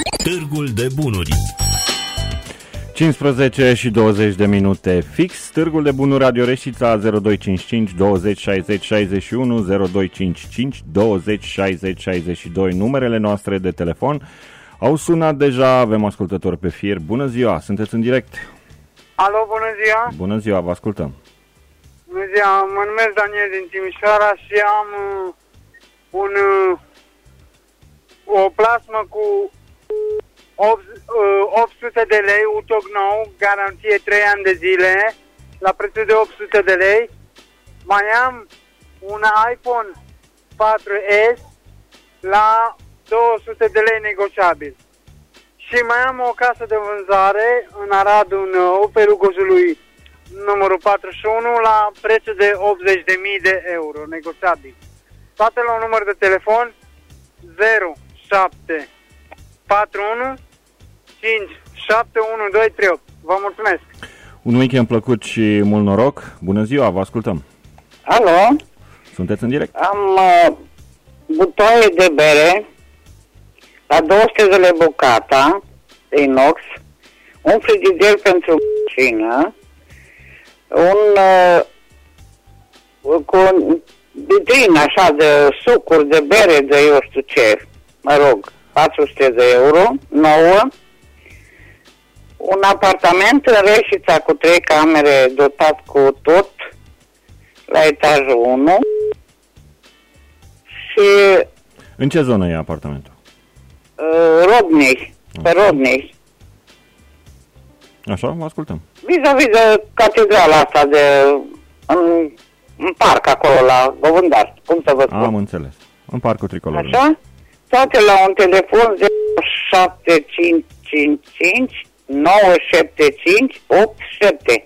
Târgul de bunuri. 15 și 20 de minute fix. Târgul de bunuri Radio Reșița 0255 20 60 61 0255 20 60 62. Numerele noastre de telefon au sunat deja, avem ascultători pe fir. Bună ziua, sunteți în direct. Alo, bună ziua. Bună ziua, vă ascultăm. Bună ziua, mă numesc Daniel din Timișoara și am o plasmă cu 800 de lei, utoc nou, garanție 3 ani de zile, la prețul de 800 de lei. Mai am un iPhone 4S la 200 de lei negociabil. Și mai am o casă de vânzare în Arad, în Opelul Gozului, numărul 41, la prețul de 80.000 de euro, negociabil. Toate la un număr de telefon 0741 57128. Vă mulțumesc! Un weekend plăcut și mult noroc. Bună ziua, vă ascultăm. Alo? Sunteți în direct? Am butoaie de bere la 200 de lei bucata de inox, un frigider pentru mașină, cu vitrină așa de sucuri, de bere, de eu știu ce, mă rog, 400 de euro, 9, un apartament în Reșița cu 3 camere dotat cu tot la etajul 1 și... În ce zonă e apartamentul? Rodney, pe Rodney. Așa, vă ascultăm. Vis-a-vis de catedrala asta de... în parc acolo, la Govândaș, cum să vă spun. Am înțeles. În Parcul Tricolor. Așa? Toate la un telefon 0755 975 87.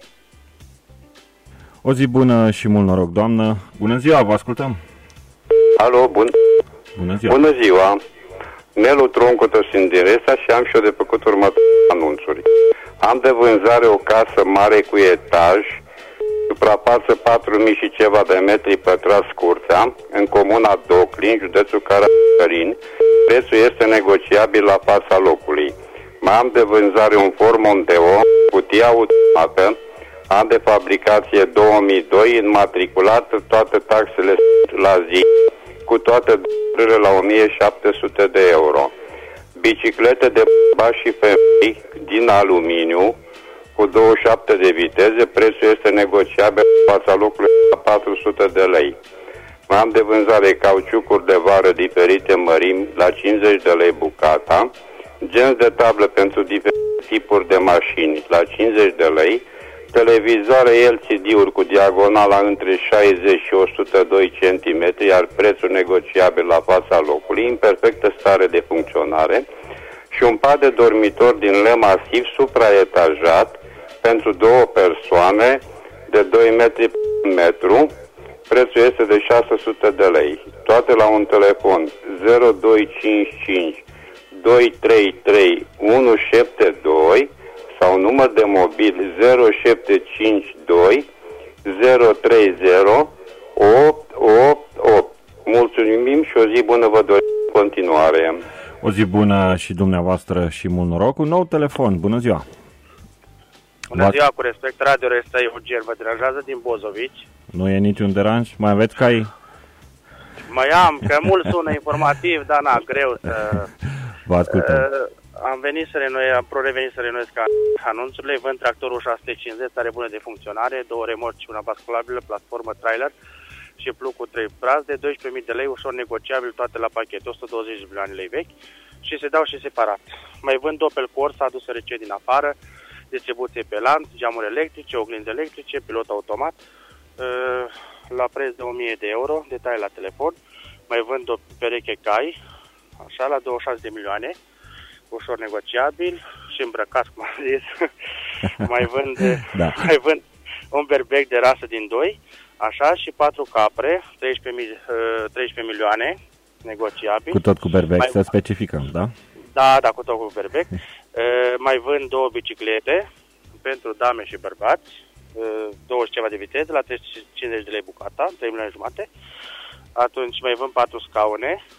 O zi bună și mult noroc, doamnă. Bună ziua, vă ascultăm. Alo, Bună ziua. Bună ziua. Nelu Troncută sunt din Resa și am și eu de făcut următoare anunțuri. Am de vânzare o casă mare cu etaj, suprafață 4.000 și ceva de metri pătrați Curtea, în comuna Doclin, județul Caracarin. Prețul este negociabil la fața locului. Mai am de vânzare un Ford Mondeo, cutia automată, an de fabricație 2002, înmatriculat, toate taxele la zi, cu toate drepturile la 1.700 de euro. Biciclete de bărbați și femei din aluminiu, cu 27 de viteze, prețul este negociabil în fața locului la 400 de lei. Mai am de vânzare cauciucuri de vară diferite mărimi la 50 de lei bucata, genți de tablă pentru diferite tipuri de mașini la 50 de lei, televizoare LCD-uri cu diagonala între 60 și 102 cm, iar prețul negociabil la fața locului, în perfectă stare de funcționare, și un pat de dormitor din lemn masiv supraetajat pentru 2 persoane de 2 metri pe metru. Prețul este de 600 de lei. Toate la un telefon 0255 233 172 sau număr de mobil 0752 030 888. Mulțumim și o zi bună vă dorim în continuare. O zi bună și dumneavoastră și mult noroc. Un nou telefon. Bună ziua. Bună ziua, cu respect, Radio Resta Eugen vă deranjează din Bozovici. Nu e niciun deranj? Mai aveți cai? Mai am, că mult sună informativ, dar greu să... Vă ascultăm. Am revenit să renuiesc anunțurile. Vând tractorul 650, stare bună de funcționare, 2 remorci, una basculabilă, platformă, trailer și plug cu 3 brazi de 12.000 de lei, ușor negociabil, toate la pachet, 120 de milioane lei vechi și se dau și separat. Mai vând Opel Corsa adusă recent din afară, distribuție pe lanț, geamuri electrice, oglinzi electrice, pilot automat, la preț de 1.000 de euro, detalii la telefon. Mai vând o pereche cai, așa, la 26 de milioane, ușor negociabil și îmbrăcat, cum am zis. mai vând un berbec de rasă din 2, așa, și 4 capre, 13 milioane, negociabil. Cu tot cu berbec, să specificăm, da? Da, cu tot cu berbec. Mai vând 2 biciclete pentru dame și bărbați, 20 ceva de viteze, la 350 de lei bucata, 3 milioane jumate. Atunci mai vând 4 scaune,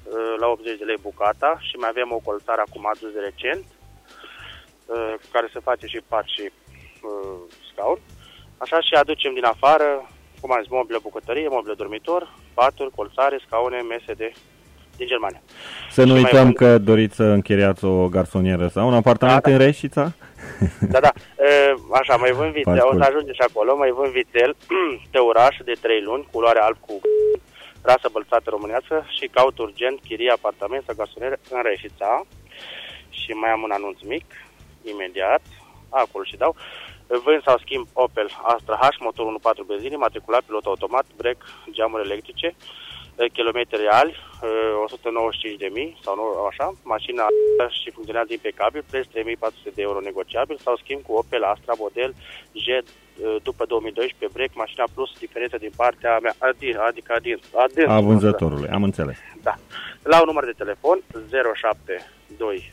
la 80 de lei bucata și mai avem o colțare acum adus de recent, care se face și pat și scaun. Așa, și aducem din afară, cum am zis, mobilă bucătărie, mobilă dormitor, paturi, colțare, scaune, mese din Germania. Să nu uităm că doriți să închiriați o garsonieră sau un apartament în Reșița? Da. Așa, mai vând vițel, o să ajunge și acolo, mai vând vițel, tăuraș de 3 luni, culoare alb cu rasă bălțată românească și caut urgent chirie apartament sau garsonieră în Reșița. Și mai am un anunț mic, imediat, acolo și dau. Vând sau schimb Opel Astra H, motor 1.4 benzină, matriculat, pilot automat, brec, geamuri electrice, kilometri reali, 195.000 sau nu, așa, mașina și funcționează impecabil, preț 3.400 de euro negociabil, sau schimb cu Opel Astra model G după 2012, brec, mașina plus diferență din partea mea, adică a vânzătorului, am înțeles. Da. La un număr de telefon 0720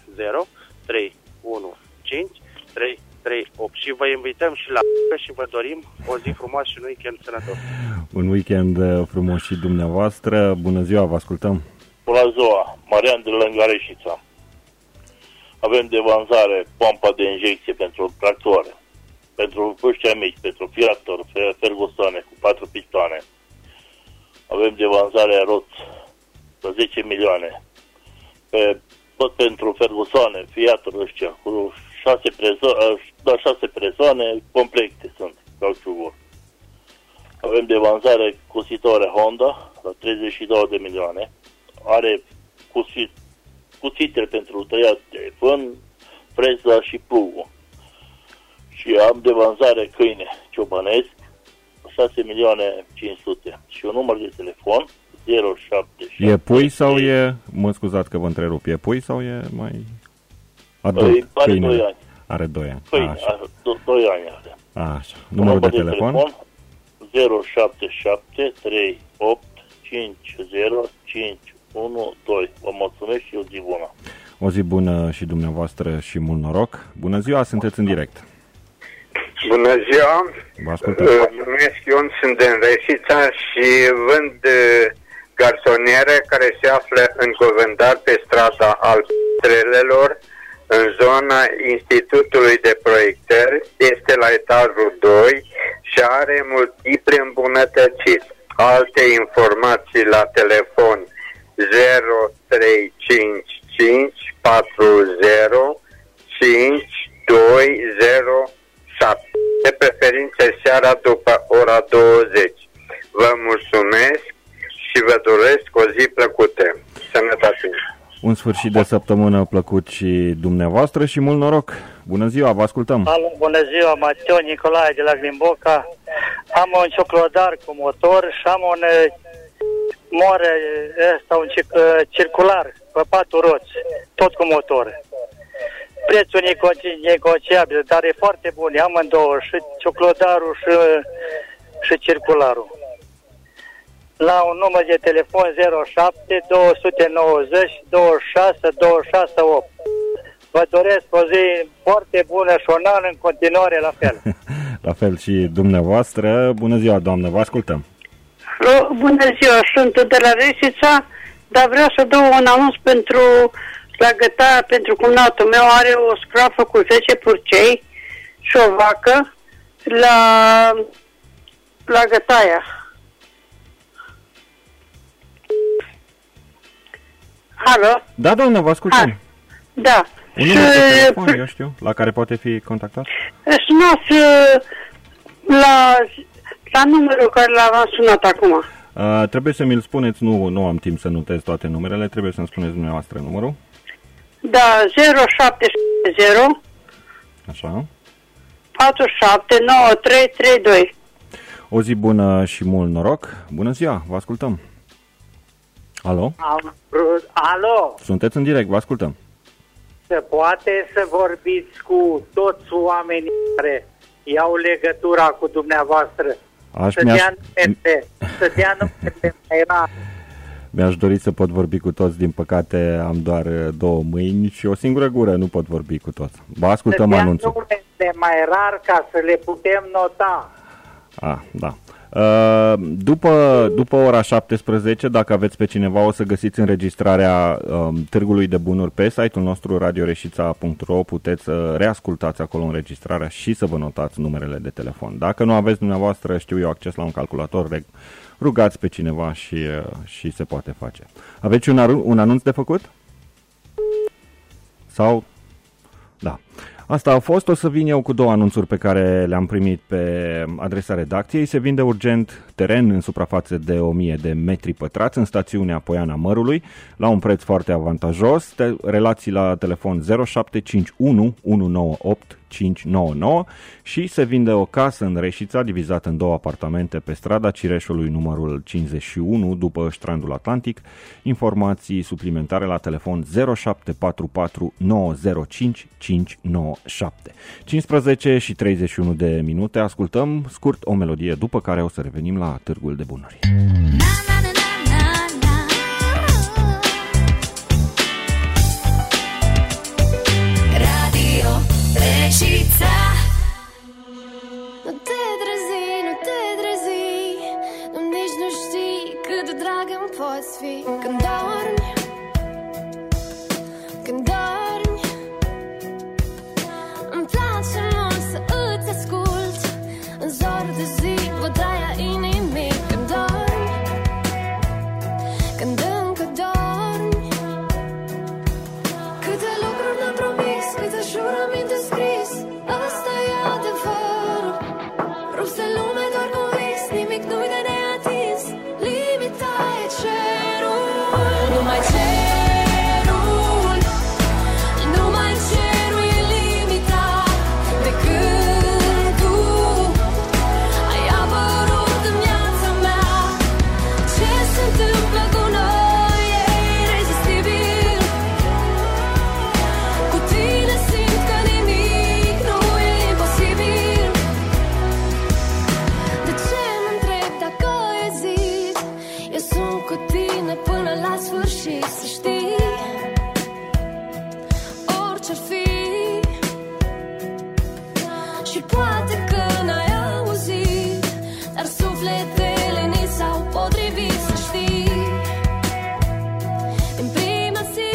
315 338 și vă invităm și la și vă dorim o zi frumoasă și un weekend sănătos. Un weekend frumos și dumneavoastră. Bună ziua, vă ascultăm. Bună ziua, Marian de lângă Reșița. Avem de vânzare pompa de injecție pentru tractoare, pentru vâști mici, pentru Fiator, Ferguson cu 4 pistoane. Avem de vânzare roți de 10 milioane. Tot pentru Ferguson, Fiator ăștia, cu 6 persoane complecte sunt, cauciucuri. Avem de vânzare cusitoare Honda la 32 de milioane. Are cuțitele pentru tăiat de fân, freza și plugul. Și am de vânzare câine ciobănesc 6.500.000 și un număr de telefon 077. E pui sau e, mă scuzați că vă întrerup, e pui sau e mai adult? Are 2 ani. Are 2 ani. Câine, 2 ani are. Așa. Numărul de telefon? 077 38 50 512. Vă mulțumesc și o zi bună. O zi bună și dumneavoastră și mult noroc. Bună ziua, sunteți în direct. Bună ziua. Vă ascultăm. Numesc Ion, sunt din Reșița și vând garsoniere care se află în Covendar pe strada Alstrelelor, în zona Institutului de Proiectări. Este la etajul 2 și are multiple îmbunătățiri. Alte informații la telefon 0355 40 5207. De preferință seara după ora 20. Vă mulțumesc și vă doresc o zi plăcută. Sănătate! Un sfârșit de săptămână plăcut și dumneavoastră și mult noroc. Bună ziua, vă ascultăm. Alo, bună ziua, Mateo Nicolae de la Glimboca. Am un cioclodar cu motor și am un more ăsta, un circular pe 4 roți, tot cu motor. Prețul negociabil, dar e foarte bun, amândouă, și cioclodarul și circularul. La un număr de telefon 07 290 26 268. Vă doresc o zi foarte bună și un an în continuare la fel. La fel și dumneavoastră. Bună ziua, doamnă, vă ascultăm. Bună ziua, sunt de la Reșița, dar vreau să dau un anunț pentru la Gătaia, pentru cumnatul meu are o scroafă cu 10 purcei și o vacă la Gătaia. Alo? Da, doamnă, vă ascultăm. Da. Un număr de telefon, eu știu, la care poate fi contactat? Sunați la numărul care l-am sunat acum. Trebuie să mi-l spuneți, nu am timp să notez toate numerele, trebuie să-mi spuneți dumneavoastră numărul. Da, 0770 Așa. 479332. O zi bună și mult noroc. Bună ziua, vă ascultăm. Alo? Alo? Sunteți în direct, vă ascultăm. Se poate să vorbiți cu toți oamenii care iau legătura cu dumneavoastră? Să dea numele mai rar. Mi-aș dori să pot vorbi cu toți, din păcate am doar 2 mâini și o singură gură, nu pot vorbi cu toți. Vă ascultăm anunțul. Să dea numele mai rar ca să le putem nota. Da. După ora 17, dacă aveți pe cineva, o să găsiți înregistrarea Târgului de Bunuri pe site-ul nostru radioreșița.ro. Puteți să reascultați acolo înregistrarea și să vă notați numerele de telefon. Dacă nu aveți dumneavoastră, știu eu, acces la un calculator, rugați pe cineva și se poate face. Aveți un anunț de făcut? Sau? Da. Asta a fost. O să vin eu cu 2 anunțuri pe care le-am primit pe adresa redacției. Se vinde urgent teren în suprafață de 1000 de metri pătrați în stațiunea Poiana Mărului la un preț foarte avantajos. Relații la telefon 0751 198 599 și se vinde o casă în Reșița divizată în 2 apartamente pe strada Cireșului numărul 51 după Strandul Atlantic. Informații suplimentare la telefon 0744 905 597. 15 și 31 de minute. Ascultăm scurt o melodie, după care o să revenim la Târgul de Bunuri. Reșița. Nu te trezi, nici nu știi cât de drag îmi poți fi. Când dormi, îmi place mult să îți ascult. În zor de zi, bătaia inimii. Când dormi, când încă dormi, câte lucruri ne-am promis, câte jurăminte scris. Asta e adevărul. Rupse lume doar cu vis, nimic nu-i de neatins. Limita e cerul. Numai cerul, numai cerul e limita. De când tu ai apărut în viața mea, ce se întâmplă cu noi e irezistibil. Cu tine simt că nimic nu e imposibil. De ce mă întreb dacă ezit? Eu sunt cu tine până la sfârșit, să știi. Orice-ar fi. Și poate că n-ai auzit, dar sufletele ni s-au potrivit, să știi. Din prima zi,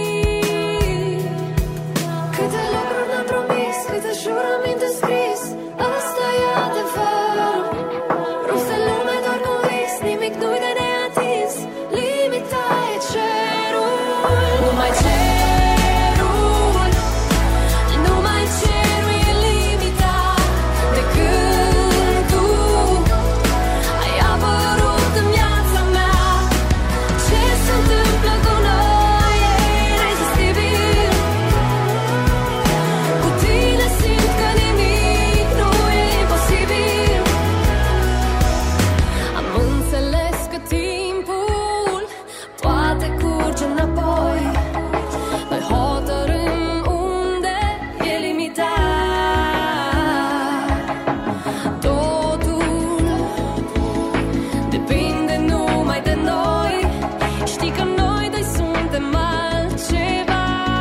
câte lucruri ne-am promis, câte jurăminte scris. Asta e adevărul. Rupse lume doar cu vis, nimic nu-i de neatins. Limita e cerul. Numai cerul, numai cerul e limita. De când tu ai apărut în viața mea, ce se întâmplă cu noi e irezistibil. Cu tine simt că nimic nu e imposibil. Am înțeles că timpul poate curge înapoi. Noi hotărâm unde e limita. Totul depinde numai de noi. Știi că noi doi suntem altceva.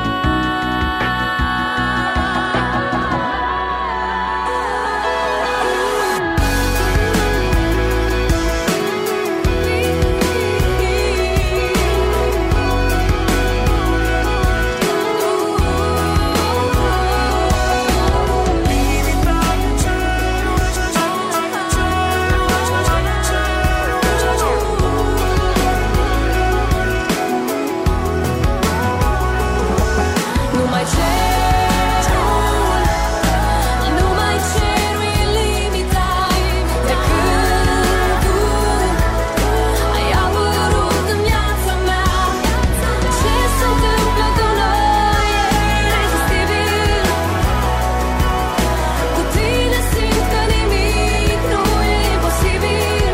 Numai cerul, numai cerul e limita. De când tu ai apărut în viața mea, ce se întâmplă cu noi e irezistibil. Cu tine simt că nimic nu e imposibil.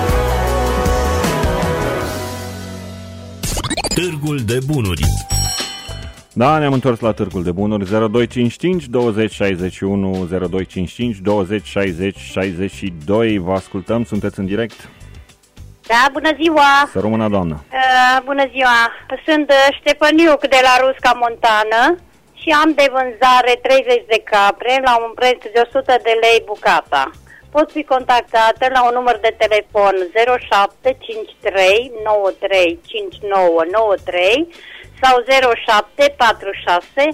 Târgul de Bunuri. Da, ne-am întors la Târgul de Bunuri. 0255 20 61 0255 20 60 62. Vă ascultăm, sunteți în direct. Da, bună ziua! Să rămână, doamnă. Bună ziua! Sunt Ștepăniuc de la Rusca Montană și am de vânzare 30 de capre la un preț de 100 de lei bucata. pot fi contactată la un număr de telefon 0753 935993 sau 0746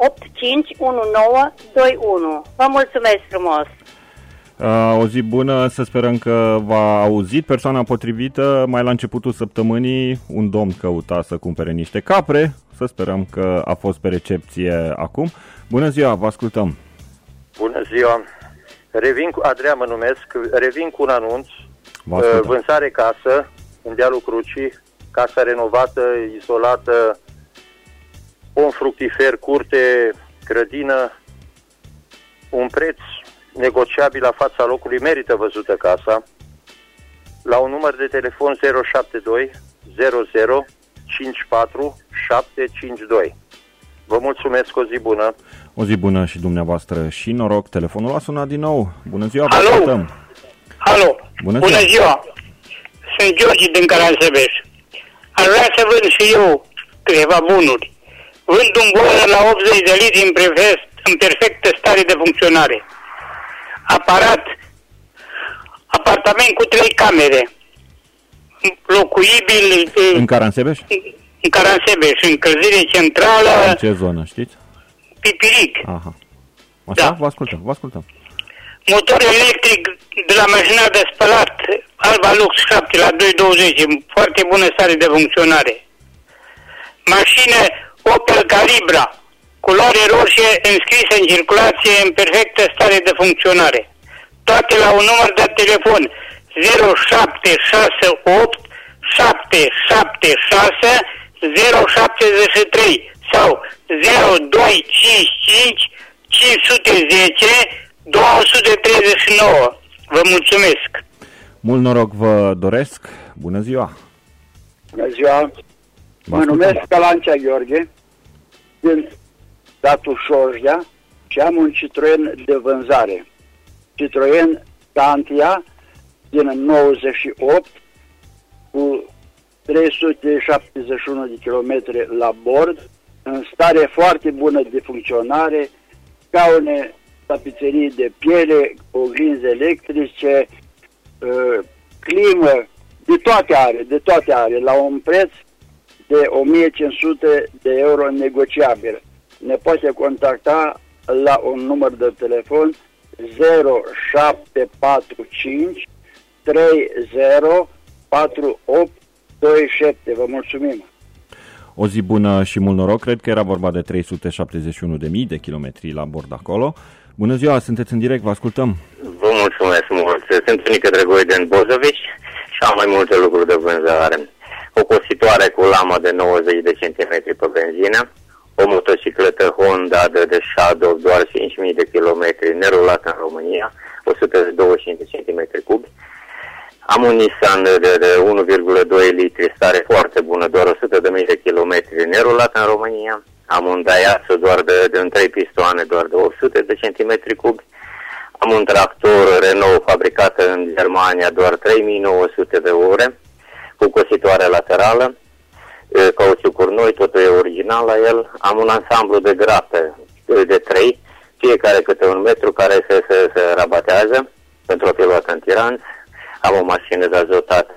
851921. Vă mulțumesc frumos! O zi bună, să sperăm că v-a auzit persoana potrivită. Mai la începutul săptămânii un domn căuta să cumpere niște capre. Să sperăm că a fost pe recepție acum. Bună ziua, vă ascultăm! Bună ziua! Adrian mă numesc, revin cu un anunț. Vânzare casă în dealul Crucii, casa renovată, izolată, pom fructifer, curte, grădină, un preț negociabil la fața locului, merită văzută casa, la un număr de telefon 072 00 54 752. Vă mulțumesc, o zi bună! O zi bună și dumneavoastră și noroc. Telefonul a sunat din nou. Bună ziua, vă Alo! ascultăm. Alo! Bună ziua! Sunt George din Caransebeș. Aș vrea să vând și eu câteva bunuri. Vând un boiler la 80 de litri în perfectă stare de funcționare. Apartament cu 3 camere. Locuibil. În Caransebeș? În Caransebeș, încălzire centrală. În ce zonă, știți? Pipiric. Aha. Așa? Da. Vă ascultăm. Motor electric de la mașina de spălat Alba Lux 7 la 220, foarte bună stare de funcționare. Mașină Opel Calibra, culoare roșie, înscrisă în circulație, în perfectă stare de funcționare. Toate la un număr de telefon 0768 776 073 sau 0255 510 239. Vă mulțumesc! Mult noroc vă doresc! Bună ziua! Bună ziua! Mă numesc Calancea Gheorghe, din satul Șorjea și am un Citroen de vânzare. Citroen Tantia din 98 cu 371 de kilometri la bord, în stare foarte bună de funcționare, scaune, tapiserii de piele, oglinzi electrice, climă, de toate are, la un preț de 1500 de euro negociabil. Ne poate contacta la un număr de telefon 0745 30 4827. Vă mulțumim! O zi bună și mult noroc. Cred că era vorba de 371.000 de kilometri la bord acolo. Bună ziua, sunteți în direct, vă ascultăm. Vă mulțumesc mult. Sunt Nică Drăgoi din Bozovici și am mai multe lucruri de vânzare. O cositoare cu lamă de 90 de centimetri pe benzină, o motocicletă Honda de Shadow, doar 5.000 de kilometri, nerulată în România, 125 de centimetri cubi. Am un Nissan de 1,2 litri, stare foarte bună, doar 100.000 de kilometri, nerulat în România. Am un Daihatsu doar de 3 pistoane, doar de 100 de centimetri cubi. Am un tractor Renault fabricat în Germania, doar 3.900 de ore, cu cositoare laterală, cauciucuri noi, totul e original la el. Am un ansamblu de grape de 3, fiecare câte 1 metru, care se rabatează pentru a fi luat în tiranți. Am o mașină de azotat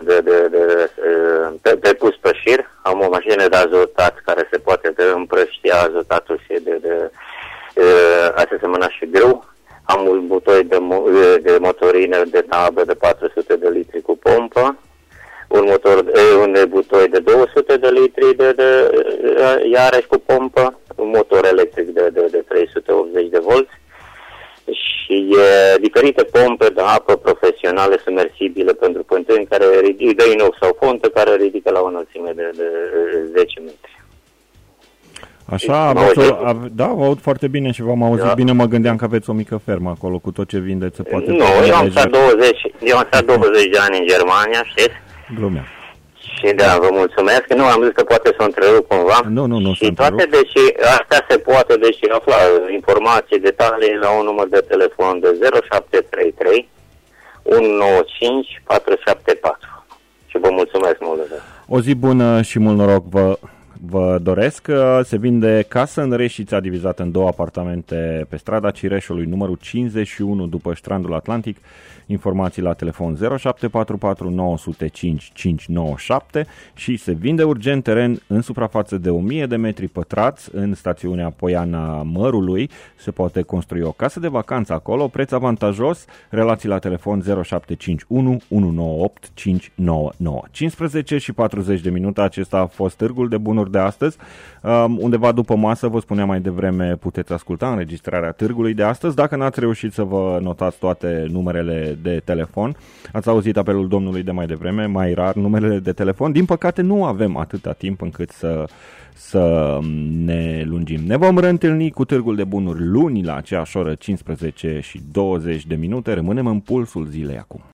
pe pus pe șir. Am o mașină de azotat care se poate împrăștia azotatul și a se semăna și grâu. Am un butoi de motorină de tabă de 400 de litri cu pompă. Un butoi de 200 de litri iarăși cu pompă. Un motor electric de 380 de volți. Și diferite pompe de apă profesionale submersibile pentru pântâni care ridică inox sau fontă care ridică la o înălțime de 10 metri. Așa, da, vă aud foarte bine și v-am auzit bine, mă gândeam că aveți o mică fermă acolo cu tot ce vindeți se poate. Nu, eu am stat 20 de ani în Germania, știți? Glumea. Și da, vă mulțumesc. Nu, am zis că poate să o întrerup cumva. Nu, și toate, astea se poate, afla informații, detalii la un număr de telefon de 0733 195 474. Și vă mulțumesc mult. O zi bună și mult noroc vă vă doresc. Se vinde casă în Reșița, divizată în 2 apartamente pe strada Cireșului, numărul 51, după Strandul Atlantic. Informații la telefon 0744 905 597 și se vinde urgent teren în suprafață de 1000 de metri pătrați în stațiunea Poiana Mărului. Se poate construi o casă de vacanță acolo, preț avantajos, relații la telefon 0751 198 599. 15 și 40 de minute, acesta a fost Târgul de Bunuri de astăzi. Undeva după masă, vă spuneam mai devreme, puteți asculta înregistrarea târgului de astăzi. Dacă n-ați reușit să vă notați toate numerele de telefon, ați auzit apelul domnului de mai devreme, mai rar numerele de telefon. Din păcate nu avem atâta timp încât să ne lungim. Ne vom reîntâlni cu Târgul de Bunuri luni la aceeași oră, 15 și 20 de minute. Rămânem în pulsul zilei acum.